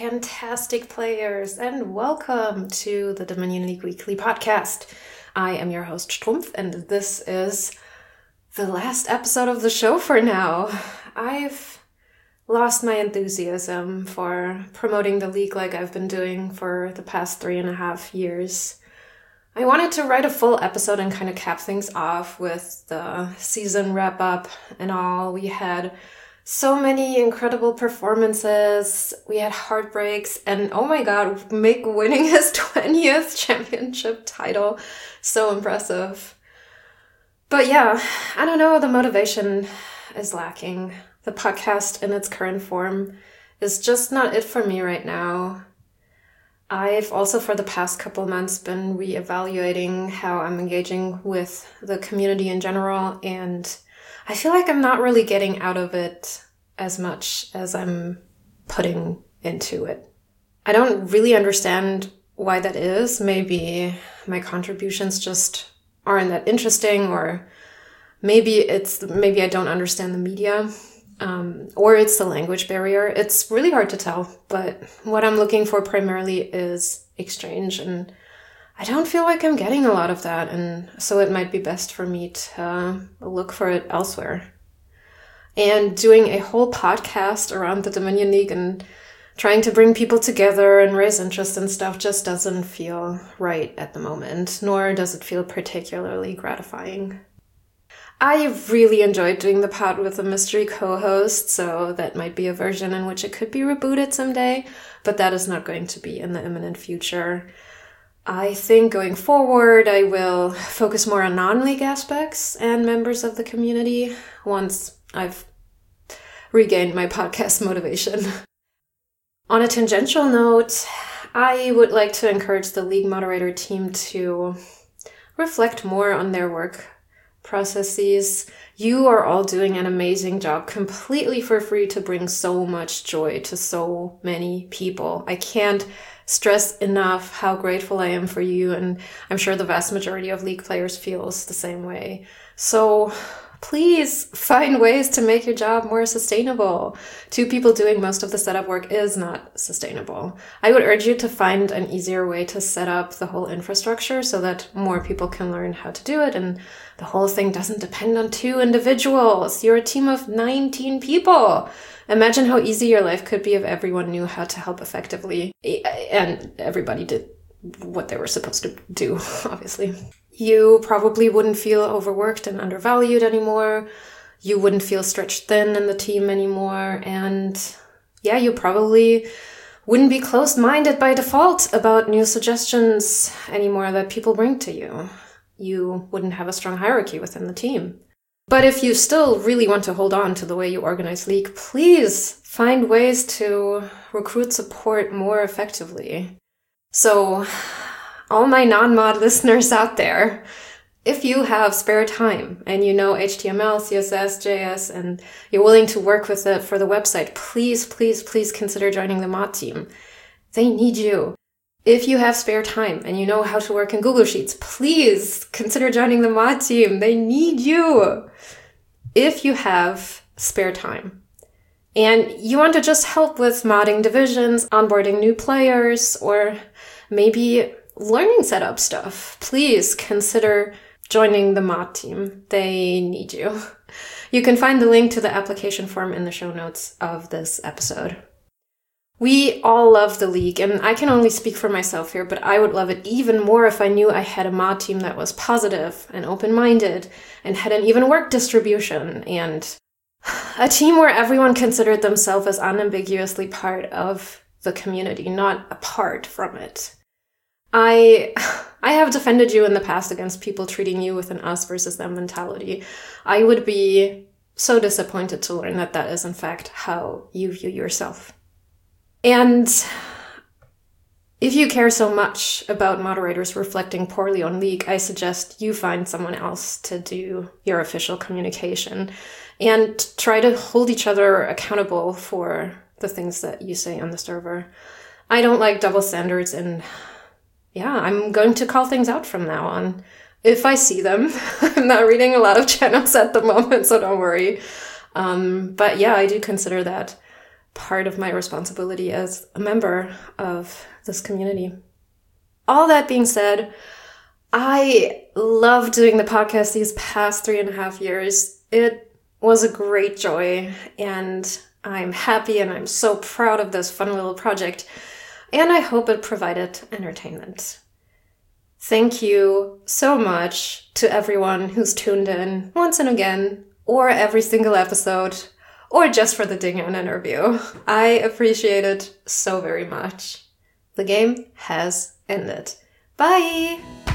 fantastic players, and welcome to the Dominion League Weekly Podcast. I am your host, Strumpf, and this is the last episode of the show for now. I've lost my enthusiasm for promoting the league like I've been doing for the past 3.5 years. I wanted to write a full episode and kind of cap things off with the season wrap-up and all. We had so many incredible performances, we had heartbreaks, and oh my god, Mick winning his 20th championship title. So impressive. But yeah, I don't know, the motivation is lacking. The podcast in its current form is just not it for me right now. I've also for the past couple months been reevaluating how I'm engaging with the community in general, and I feel like I'm not really getting out of it as much as I'm putting into it. I don't really understand why that is. Maybe my contributions just aren't that interesting, or maybe I don't understand the media, or it's the language barrier. It's really hard to tell, but what I'm looking for primarily is exchange, and I don't feel like I'm getting a lot of that, and so it might be best for me to look for it elsewhere. And doing a whole podcast around the Dominion League and trying to bring people together and raise interest and stuff just doesn't feel right at the moment, nor does it feel particularly gratifying. I really enjoyed doing the pod with a mystery co-host, so that might be a version in which it could be rebooted someday, but that is not going to be in the imminent future. I think going forward, I will focus more on non-league aspects and members of the community once I've regained my podcast motivation. On a tangential note, I would like to encourage the league moderator team to reflect more on their work processes. You are all doing an amazing job completely for free to bring so much joy to so many people. I can't stress enough how grateful I am for you, and I'm sure the vast majority of league players feels the same way. So please find ways to make your job more sustainable. 2 people doing most of the setup work is not sustainable. I would urge you to find an easier way to set up the whole infrastructure so that more people can learn how to do it, and the whole thing doesn't depend on 2 individuals. You're a team of 19 people. Imagine how easy your life could be if everyone knew how to help effectively, and everybody did what they were supposed to do, obviously. You probably wouldn't feel overworked and undervalued anymore. You wouldn't feel stretched thin in the team anymore. And yeah, you probably wouldn't be closed-minded by default about new suggestions anymore that people bring to you. You wouldn't have a strong hierarchy within the team. But if you still really want to hold on to the way you organize League, please find ways to recruit support more effectively. So, all my non-mod listeners out there, if you have spare time and you know HTML, CSS, JS, and you're willing to work with it for the website, please, please, please consider joining the mod team. They need you. If you have spare time and you know how to work in Google Sheets, please consider joining the mod team. They need you. If you have spare time and you want to just help with modding divisions, onboarding new players, or maybe learning setup stuff, please consider joining the mod team. They need you. You can find the link to the application form in the show notes of this episode. We all love the league, and I can only speak for myself here, but I would love it even more if I knew I had a mod team that was positive and open-minded and had an even work distribution, and a team where everyone considered themselves as unambiguously part of the community, not apart from it. I have defended you in the past against people treating you with an us versus them mentality. I would be so disappointed to learn that that is in fact how you view yourself. And if you care so much about moderators reflecting poorly on League, I suggest you find someone else to do your official communication and try to hold each other accountable for the things that you say on the server. I don't like double standards, and yeah, I'm going to call things out from now on if I see them. I'm not reading a lot of channels at the moment, so don't worry. But yeah, I do consider that part of my responsibility as a member of this community. All that being said, I love doing the podcast these past 3.5 years. It was a great joy, and I'm happy and I'm so proud of this fun little project, and I hope it provided entertainment. Thank you so much to everyone who's tuned in once and again, or every single episode, or just for the Ding An interview. I appreciate it so very much. The game has ended. Bye!